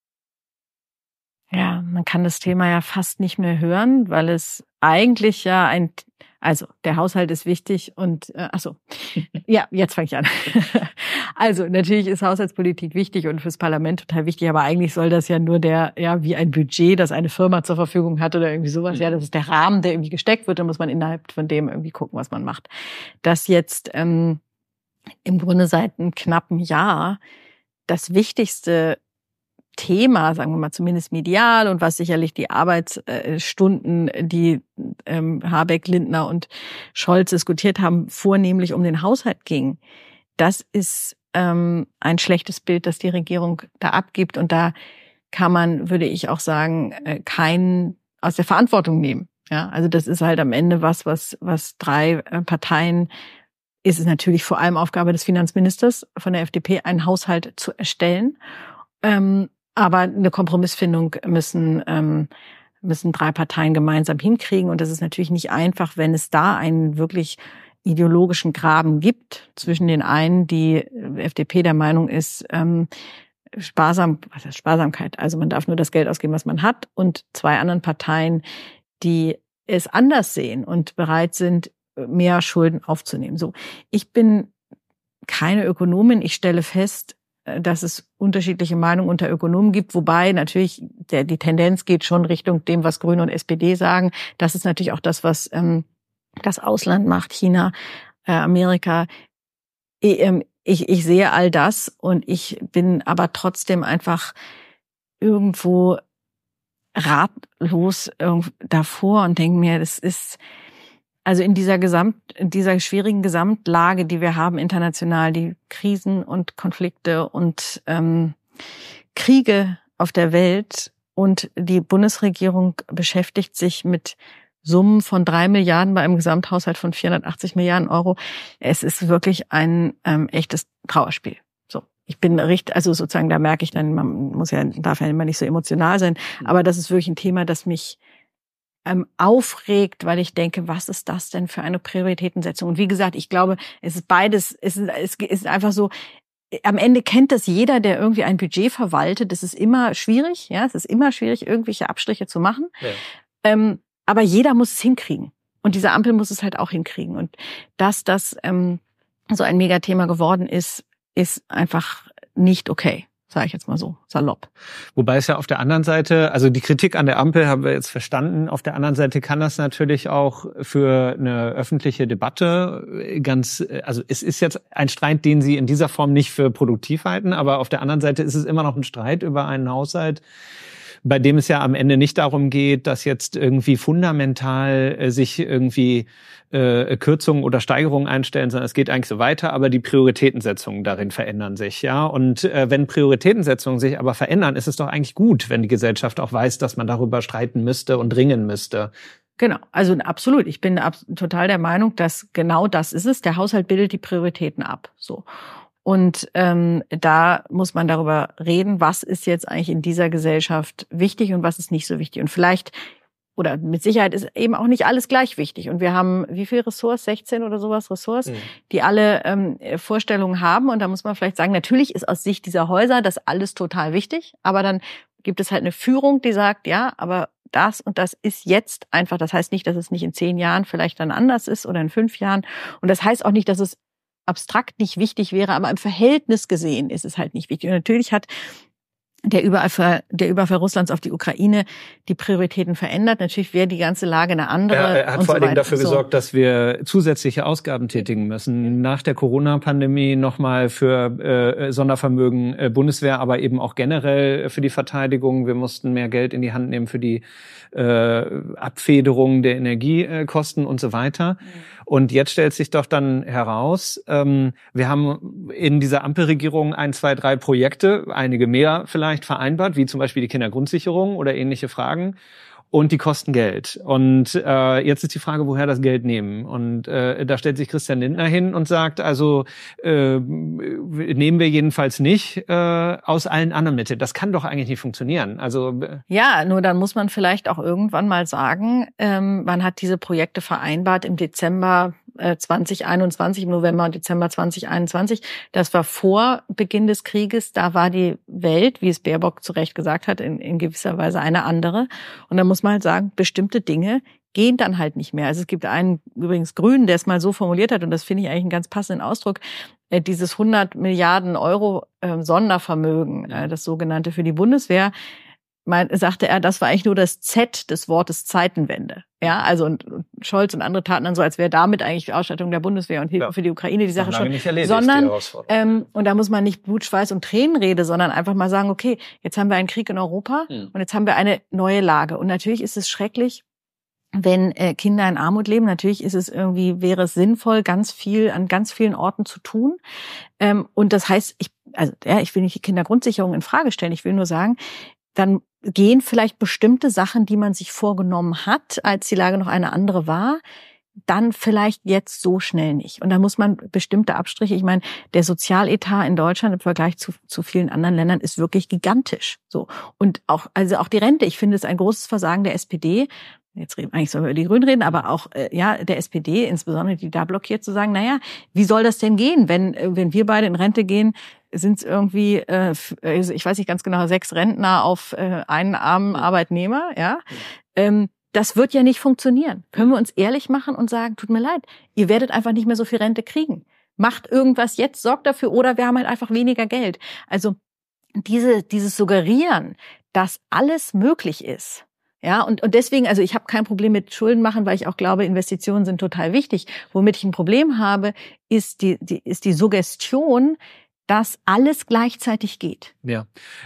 Ja, man kann das Thema ja fast nicht mehr hören, weil es eigentlich ja ein Also, der Haushalt ist wichtig und, äh, ach so, ja, jetzt fange ich an. Also, natürlich ist Haushaltspolitik wichtig und fürs Parlament total wichtig, aber eigentlich soll das ja nur der, ja, wie ein Budget, das eine Firma zur Verfügung hat oder irgendwie sowas, ja, das ist der Rahmen, der irgendwie gesteckt wird, da muss man innerhalb von dem irgendwie gucken, was man macht. Das jetzt ähm, im Grunde seit einem knappen Jahr das wichtigste Thema, sagen wir mal zumindest medial und was sicherlich die Arbeitsstunden, die ähm, Habeck, Lindner und Scholz diskutiert haben, vornehmlich um den Haushalt ging. Das ist ähm, ein schlechtes Bild, das die Regierung da abgibt und da kann man, würde ich auch sagen, äh, keinen aus der Verantwortung nehmen. Ja, also das ist halt am Ende was, was was drei äh, Parteien ist es natürlich vor allem Aufgabe des Finanzministers von der F D P, einen Haushalt zu erstellen. Ähm, Aber eine Kompromissfindung müssen ähm, müssen drei Parteien gemeinsam hinkriegen. Und das ist natürlich nicht einfach, wenn es da einen wirklich ideologischen Graben gibt zwischen den einen, die F D P der Meinung ist, ähm, sparsam, was heißt Sparsamkeit? Also man darf nur das Geld ausgeben, was man hat. Und zwei anderen Parteien, die es anders sehen und bereit sind, mehr Schulden aufzunehmen. So, ich bin keine Ökonomin. Ich stelle fest, dass es unterschiedliche Meinungen unter Ökonomen gibt, wobei natürlich der, die Tendenz geht schon Richtung dem, was Grüne und S P D sagen. Das ist natürlich auch das, was ähm, das Ausland macht, China, äh, Amerika. Ich, ähm, ich, ich sehe all das und ich bin aber trotzdem einfach irgendwo ratlos davor und denke mir, das ist also in dieser Gesamt, in dieser schwierigen Gesamtlage, die wir haben international, die Krisen und Konflikte und ähm, Kriege auf der Welt und die Bundesregierung beschäftigt sich mit Summen von drei Milliarden bei einem Gesamthaushalt von vierhundertachtzig Milliarden Euro. Es ist wirklich ein ähm, echtes Trauerspiel. So, ich bin richtig, also sozusagen, da merke ich dann, man muss ja, darf ja immer nicht so emotional sein, aber das ist wirklich ein Thema, das mich ähm, aufregt, weil ich denke, was ist das denn für eine Prioritätensetzung? Und wie gesagt, ich glaube, es ist beides, es ist, es ist einfach so, am Ende kennt das jeder, der irgendwie ein Budget verwaltet. Es ist immer schwierig, ja, es ist immer schwierig, irgendwelche Abstriche zu machen. Ja. Ähm, aber jeder muss es hinkriegen. Und diese Ampel muss es halt auch hinkriegen. Und dass das ähm, so ein Megathema geworden ist, ist einfach nicht okay, sage ich jetzt mal so salopp. Wobei es ja auf der anderen Seite, also die Kritik an der Ampel haben wir jetzt verstanden, auf der anderen Seite kann das natürlich auch für eine öffentliche Debatte ganz, also es ist jetzt ein Streit, den Sie in dieser Form nicht für produktiv halten, aber auf der anderen Seite ist es immer noch ein Streit über einen Haushalt, bei dem es ja am Ende nicht darum geht, dass jetzt irgendwie fundamental äh, sich irgendwie äh, Kürzungen oder Steigerungen einstellen, sondern es geht eigentlich so weiter, aber die Prioritätensetzungen darin verändern sich, ja. Und äh, wenn Prioritätensetzungen sich aber verändern, ist es doch eigentlich gut, wenn die Gesellschaft auch weiß, dass man darüber streiten müsste und ringen müsste. Genau, also absolut. Ich bin total der Meinung, dass genau das ist es. Der Haushalt bildet die Prioritäten ab. So. Und ähm, da muss man darüber reden, was ist jetzt eigentlich in dieser Gesellschaft wichtig und was ist nicht so wichtig. Und vielleicht, oder mit Sicherheit ist eben auch nicht alles gleich wichtig. Und wir haben wie viele Ressorts, sechzehn oder sowas Ressorts, mhm. die alle ähm, Vorstellungen haben. Und da muss man vielleicht sagen, natürlich ist aus Sicht dieser Häuser das alles total wichtig. Aber dann gibt es halt eine Führung, die sagt, ja, aber das und das ist jetzt einfach. Das heißt nicht, dass es nicht in zehn Jahren vielleicht dann anders ist oder in fünf Jahren. Und das heißt auch nicht, dass es abstrakt nicht wichtig wäre, aber im Verhältnis gesehen ist es halt nicht wichtig. Und natürlich hat der Überfall, der Überfall Russlands auf die Ukraine die Prioritäten verändert. Natürlich wäre die ganze Lage eine andere. Er, er hat vor so allen Dingen dafür so. gesorgt, dass wir zusätzliche Ausgaben tätigen müssen. Nach der Corona-Pandemie nochmal für äh, Sondervermögen äh, Bundeswehr, aber eben auch generell für die Verteidigung. Wir mussten mehr Geld in die Hand nehmen für die äh, Abfederung der Energiekosten und so weiter. Mhm. Und jetzt stellt sich doch dann heraus, ähm, wir haben in dieser Ampelregierung ein, zwei, drei Projekte, einige mehr vielleicht vereinbart, wie zum Beispiel die Kindergrundsicherung oder ähnliche Fragen. Und die kosten Geld. Und äh, jetzt ist die Frage, woher das Geld nehmen. Und äh, da stellt sich Christian Lindner hin und sagt, also äh, nehmen wir jedenfalls nicht äh, aus allen anderen Mitteln. Das kann doch eigentlich nicht funktionieren. Also äh ja, nur dann muss man vielleicht auch irgendwann mal sagen, ähm, man hat diese Projekte vereinbart im Dezember zwanzig einundzwanzig, im November und Dezember zwanzig einundzwanzig. Das war vor Beginn des Krieges. Da war die Welt, wie es Baerbock zu Recht gesagt hat, in, in gewisser Weise eine andere. Und da muss man halt sagen, bestimmte Dinge gehen dann halt nicht mehr. Also es gibt einen übrigens Grünen, der es mal so formuliert hat, und das finde ich eigentlich einen ganz passenden Ausdruck, äh, dieses hundert Milliarden Euro äh, Sondervermögen, äh, das sogenannte für die Bundeswehr, Mein, sagte er, das war eigentlich nur das Z des Wortes Zeitenwende. Ja, also und, und Scholz und andere taten dann so, als wäre damit eigentlich die Ausstattung der Bundeswehr und Hilfe ja. für die Ukraine die Sache schon. Nicht erledigt, sondern ähm, und da muss man nicht Blut, Schweiß und Tränenrede, sondern einfach mal sagen, okay, jetzt haben wir einen Krieg in Europa mhm. und jetzt haben wir eine neue Lage. Und natürlich ist es schrecklich, wenn äh, Kinder in Armut leben. Natürlich ist es irgendwie, wäre es sinnvoll, ganz viel an ganz vielen Orten zu tun. Ähm, und das heißt, ich, also ja, ich will nicht die Kindergrundsicherung in Frage stellen. Ich will nur sagen, dann gehen vielleicht bestimmte Sachen, die man sich vorgenommen hat, als die Lage noch eine andere war, dann vielleicht jetzt so schnell nicht. Und da muss man bestimmte Abstriche, ich meine, der Sozialetat in Deutschland im Vergleich zu, zu vielen anderen Ländern ist wirklich gigantisch. So. Und auch, also auch die Rente, ich finde es ein großes Versagen der S P D. Jetzt reden, eigentlich sollen wir über die Grünen reden, aber auch, äh, ja, der S P D, insbesondere die da blockiert, zu sagen, naja, wie soll das denn gehen, wenn, wenn wir beide in Rente gehen, sind es irgendwie, äh, ich weiß nicht ganz genau, sechs Rentner auf äh, einen armen Arbeitnehmer, ja. Ähm, das wird ja nicht funktionieren. Können wir uns ehrlich machen und sagen, tut mir leid, ihr werdet einfach nicht mehr so viel Rente kriegen. Macht irgendwas jetzt, sorgt dafür, oder wir haben halt einfach weniger Geld. Also diese, dieses Suggerieren, dass alles möglich ist, ja, und, und deswegen, also ich habe kein Problem mit Schulden machen, weil ich auch glaube, Investitionen sind total wichtig. Womit ich ein Problem habe, ist die, die, ist die Suggestion, dass alles gleichzeitig geht. Ja.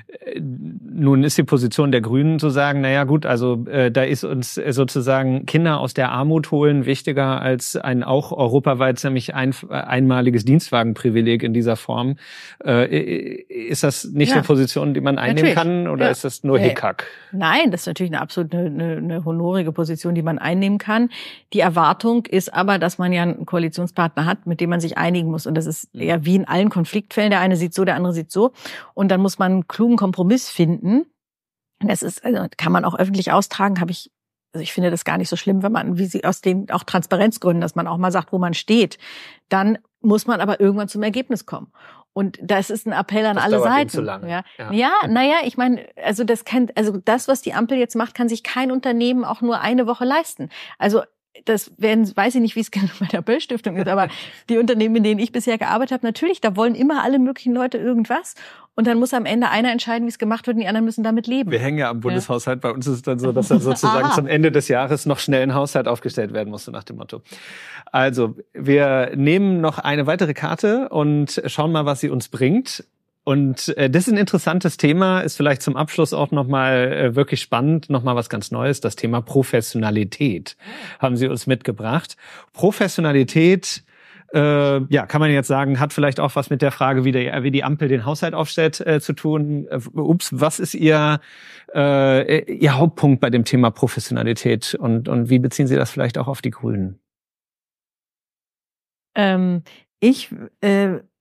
Nun ist die Position der Grünen zu sagen, naja gut, also äh, da ist uns sozusagen Kinder aus der Armut holen wichtiger als ein auch europaweit ziemlich ein, einmaliges Dienstwagenprivileg in dieser Form. Äh, ist das nicht ja. eine Position, die man einnehmen natürlich. kann, oder ja. ist das nur Hickhack? Nein, das ist natürlich eine absolut eine, eine, eine honorige Position, die man einnehmen kann. Die Erwartung ist aber, dass man ja einen Koalitionspartner hat, mit dem man sich einigen muss. Und das ist ja wie in allen Konfliktfällen. Der eine sieht so, der andere sieht so. Und dann muss man einen klugen Kompromiss finden. Das ist, also kann man auch öffentlich austragen, habe ich, also ich finde das gar nicht so schlimm, wenn man, wie sie aus den auch Transparenzgründen, dass man auch mal sagt, wo man steht. Dann muss man aber irgendwann zum Ergebnis kommen. Und das ist ein Appell an das alle Seiten. Zu lange. Ja, ja, ja naja, ich meine, also das kann, also das, was die Ampel jetzt macht, kann sich kein Unternehmen auch nur eine Woche leisten. Also das werden, weiß ich nicht, wie es bei der Böll-Stiftung ist, aber die Unternehmen, in denen ich bisher gearbeitet habe, natürlich, da wollen immer alle möglichen Leute irgendwas. Und dann muss am Ende einer entscheiden, wie es gemacht wird, und die anderen müssen damit leben. Wir hängen ja am Bundeshaushalt. Ja. Bei uns ist es dann so, dass dann sozusagen zum Ende des Jahres noch schnell ein Haushalt aufgestellt werden musste, nach dem Motto. Also, wir nehmen noch eine weitere Karte und schauen mal, was sie uns bringt. Und äh, das ist ein interessantes Thema, ist vielleicht zum Abschluss auch nochmal äh, wirklich spannend, nochmal was ganz Neues, das Thema Professionalität haben Sie uns mitgebracht. Professionalität, äh, ja, kann man jetzt sagen, hat vielleicht auch was mit der Frage, wie, der, wie die Ampel den Haushalt aufstellt, äh, zu tun. Äh, ups, was ist Ihr, äh, Ihr Hauptpunkt bei dem Thema Professionalität und, und wie beziehen Sie das vielleicht auch auf die Grünen? Ähm, ich... Äh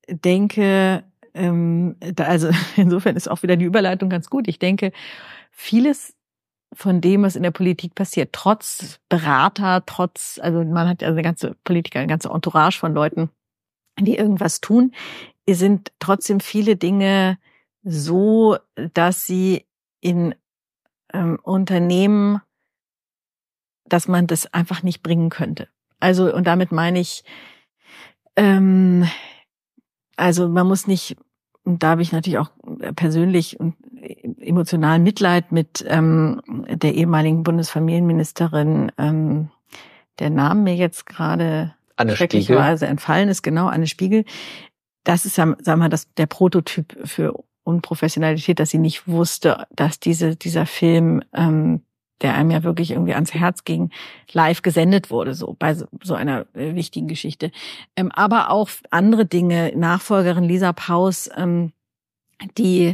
denke, ähm, da, also insofern ist auch wieder die Überleitung ganz gut. Ich denke, vieles von dem, was in der Politik passiert, trotz Berater, trotz, also man hat ja eine ganze Politiker, eine ganze Entourage von Leuten, die irgendwas tun, sind trotzdem viele Dinge so, dass sie in ähm, Unternehmen, dass man das einfach nicht bringen könnte. Also, und damit meine ich, ähm, also man muss nicht, und da habe ich natürlich auch persönlich und emotional Mitleid mit ähm, der ehemaligen Bundesfamilienministerin, ähm, der Name mir jetzt gerade schrecklicherweise entfallen ist, genau, Anne Spiegel. Das ist, sagen wir mal, das, der Prototyp für Unprofessionalität, dass sie nicht wusste, dass diese dieser Film, ähm, der einem ja wirklich irgendwie ans Herz ging, live gesendet wurde, so bei so, so einer äh, wichtigen Geschichte. Ähm, aber auch andere Dinge, Nachfolgerin Lisa Paus, ähm, die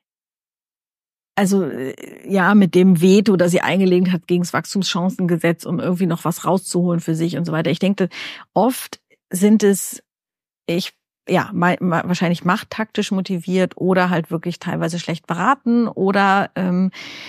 also ja mit dem Veto, das sie eingelegt hat gegen das Wachstumschancengesetz, um irgendwie noch was rauszuholen für sich und so weiter. Ich denke, oft sind es, ich ja, wahrscheinlich machttaktisch motiviert oder halt wirklich teilweise schlecht beraten oder ähm,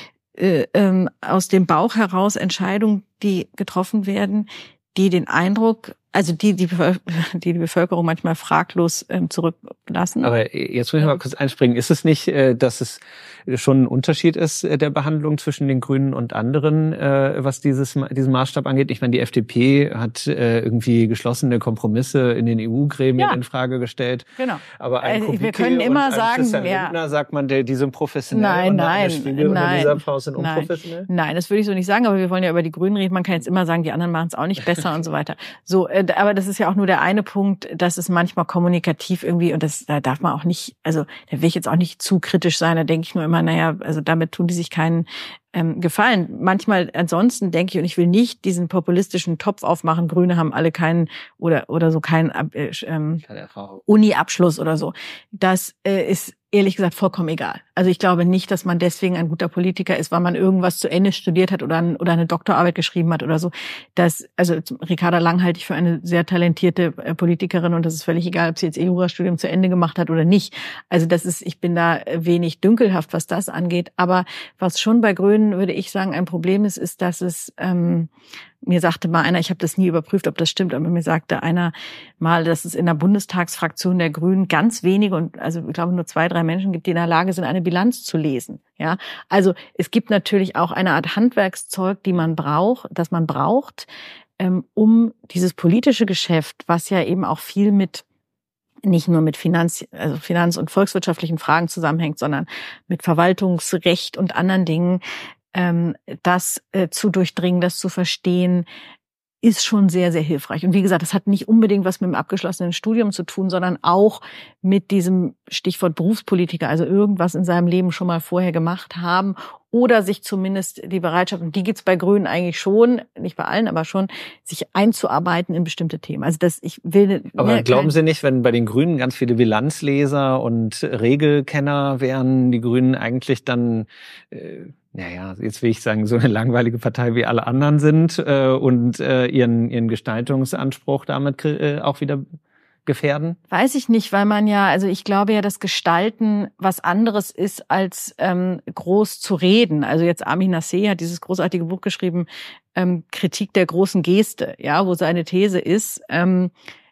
äh, ähm, aus dem Bauch heraus Entscheidungen, die getroffen werden, die den Eindruck, also die die, die, die Bevölkerung manchmal fraglos ähm, zurücklassen. Aber jetzt muss ich mal kurz einspringen. Ist es nicht, äh, dass es schon ein Unterschied ist äh, der Behandlung zwischen den Grünen und anderen, äh, was dieses diesen Maßstab angeht? Ich meine, die F D P hat äh, irgendwie geschlossene Kompromisse in den E U-Gremien ja. in Frage gestellt. Genau. Aber ein also, wir können immer sagen, Christian ja. Lindner sagt man, die, die sind professionell. Nein, und nein, Spiegel nein, und Lisa Paus sind nein, unprofessionell. Nein, das würde ich so nicht sagen. Aber wir wollen ja über die Grünen reden. Man kann jetzt immer sagen, die anderen machen es auch nicht besser und so weiter. So, äh, aber das ist ja auch nur der eine Punkt, dass es manchmal kommunikativ irgendwie, und das da darf man auch nicht, also da will ich jetzt auch nicht zu kritisch sein, da denke ich nur immer, naja, also damit tun die sich keinen ähm, Gefallen. Manchmal ansonsten denke ich, und ich will nicht diesen populistischen Topf aufmachen, Grüne haben alle keinen oder oder so keinen äh, ähm, Uni-Abschluss oder so. Das äh, ist ehrlich gesagt vollkommen egal. Also ich glaube nicht, dass man deswegen ein guter Politiker ist, weil man irgendwas zu Ende studiert hat oder, ein, oder eine Doktorarbeit geschrieben hat oder so. Das, also Ricarda Lang halte ich für eine sehr talentierte äh, Politikerin und das ist völlig egal, ob sie jetzt ihr Jurastudium zu Ende gemacht hat oder nicht. Also das ist, ich bin da wenig dünkelhaft, was das angeht. Aber was schon bei Grünen, würde ich sagen, ein Problem ist, ist, dass es ähm, mir sagte mal einer, ich habe das nie überprüft, ob das stimmt, aber mir sagte einer mal, dass es in der Bundestagsfraktion der Grünen ganz wenige und also ich glaube nur zwei, drei Menschen gibt, die in der Lage sind, eine Bilanz zu lesen. Ja, also es gibt natürlich auch eine Art Handwerkszeug, die man braucht, das man braucht, ähm, um dieses politische Geschäft, was ja eben auch viel mit nicht nur mit Finanz, also Finanz- und volkswirtschaftlichen Fragen zusammenhängt, sondern mit Verwaltungsrecht und anderen Dingen, ähm, das äh, zu durchdringen, das zu verstehen, ist schon sehr, sehr hilfreich. Und wie gesagt, das hat nicht unbedingt was mit dem abgeschlossenen Studium zu tun, sondern auch mit diesem Stichwort Berufspolitiker, also irgendwas in seinem Leben schon mal vorher gemacht haben oder sich zumindest die Bereitschaft, und die gibt's bei Grünen eigentlich schon, nicht bei allen, aber schon, sich einzuarbeiten in bestimmte Themen. Also das, ich will. Aber ne, glauben Sie nicht, wenn bei den Grünen ganz viele Bilanzleser und Regelkenner wären, die Grünen eigentlich dann äh, naja, jetzt will ich sagen, so eine langweilige Partei wie alle anderen sind äh, und äh, ihren ihren Gestaltungsanspruch damit äh, auch wieder gefährden? Weiß ich nicht, weil man ja, also ich glaube ja, dass Gestalten was anderes ist, als ähm, groß zu reden. Also jetzt Amin Nasseh hat dieses großartige Buch geschrieben, ähm, Kritik der großen Geste, ja, wo seine These ist, ähm,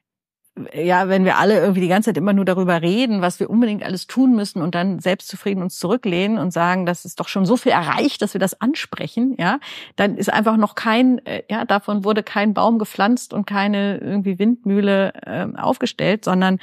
ja, wenn wir alle irgendwie die ganze Zeit immer nur darüber reden, was wir unbedingt alles tun müssen und dann selbstzufrieden uns zurücklehnen und sagen, das ist doch schon so viel erreicht, dass wir das ansprechen, ja, dann ist einfach noch kein, ja, davon wurde kein Baum gepflanzt und keine irgendwie Windmühle äh, aufgestellt, sondern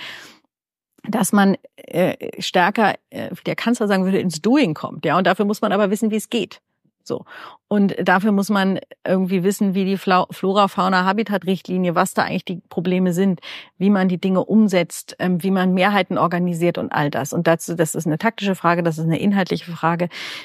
dass man äh, stärker, äh, wie der Kanzler sagen würde, ins Doing kommt, ja, und dafür muss man aber wissen, wie es geht. So. Und dafür muss man irgendwie wissen, wie die Flora, Fauna, Habitat-Richtlinie, was da eigentlich die Probleme sind, wie man die Dinge umsetzt, wie man Mehrheiten organisiert und all das. Und dazu, das ist eine taktische Frage, das ist eine inhaltliche Frage.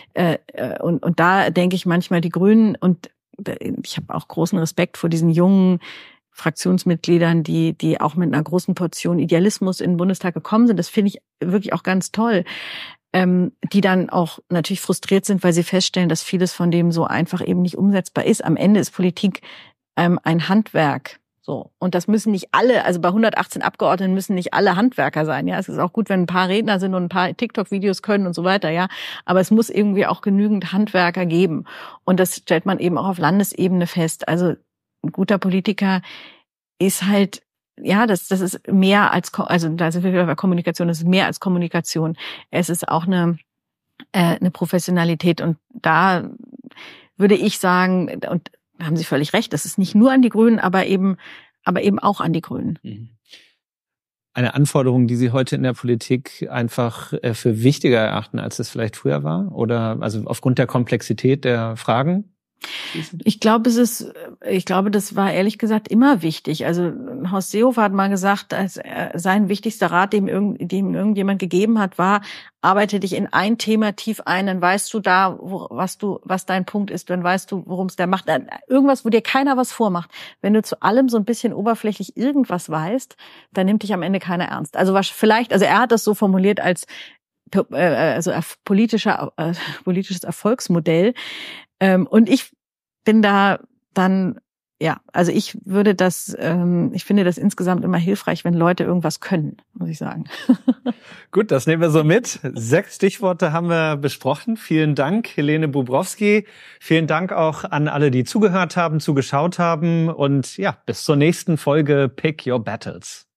Und, und da denke ich manchmal die Grünen, und ich habe auch großen Respekt vor diesen jungen Fraktionsmitgliedern, die, die auch mit einer großen Portion Idealismus in den Bundestag gekommen sind. Das finde ich wirklich auch ganz toll. Ähm, die dann auch natürlich frustriert sind, weil sie feststellen, dass vieles von dem so einfach eben nicht umsetzbar ist. Am Ende ist Politik ähm, ein Handwerk. So. Und das müssen nicht alle, also bei hundertachtzehn Abgeordneten müssen nicht alle Handwerker sein, ja. Es ist auch gut, wenn ein paar Redner sind und ein paar TikTok-Videos können und so weiter, ja. Aber es muss irgendwie auch genügend Handwerker geben. Und das stellt man eben auch auf Landesebene fest. Also ein guter Politiker ist halt, ja, das, das ist mehr als, also da sind wir wieder bei Kommunikation, das ist mehr als Kommunikation. Es ist auch eine, äh, eine Professionalität. Und da würde ich sagen, und da haben Sie völlig recht, das ist nicht nur an die Grünen, aber eben, aber eben auch an die Grünen. Eine Anforderung, die Sie heute in der Politik einfach für wichtiger erachten, als es vielleicht früher war? Oder also aufgrund der Komplexität der Fragen? Ich glaube, es ist, ich glaube, das war ehrlich gesagt immer wichtig. Also Horst Seehofer hat mal gesagt, dass sein wichtigster Rat, dem, irgend, dem irgendjemand gegeben hat, war: Arbeite dich in ein Thema tief ein, dann weißt du da, wo, was du, was dein Punkt ist, dann weißt du, worum es da macht. Irgendwas, wo dir keiner was vormacht. Wenn du zu allem so ein bisschen oberflächlich irgendwas weißt, dann nimmt dich am Ende keiner ernst. Also was vielleicht, also er hat das so formuliert als also politischer, äh, politisches Erfolgsmodell. Ähm, und ich bin da dann, ja, also ich würde das, ähm, ich finde das insgesamt immer hilfreich, wenn Leute irgendwas können, muss ich sagen. Gut, das nehmen wir so mit. Sechs Stichworte haben wir besprochen. Vielen Dank, Helene Bubrowski. Vielen Dank auch an alle, die zugehört haben, zugeschaut haben. Und ja, bis zur nächsten Folge Pick Your Battles.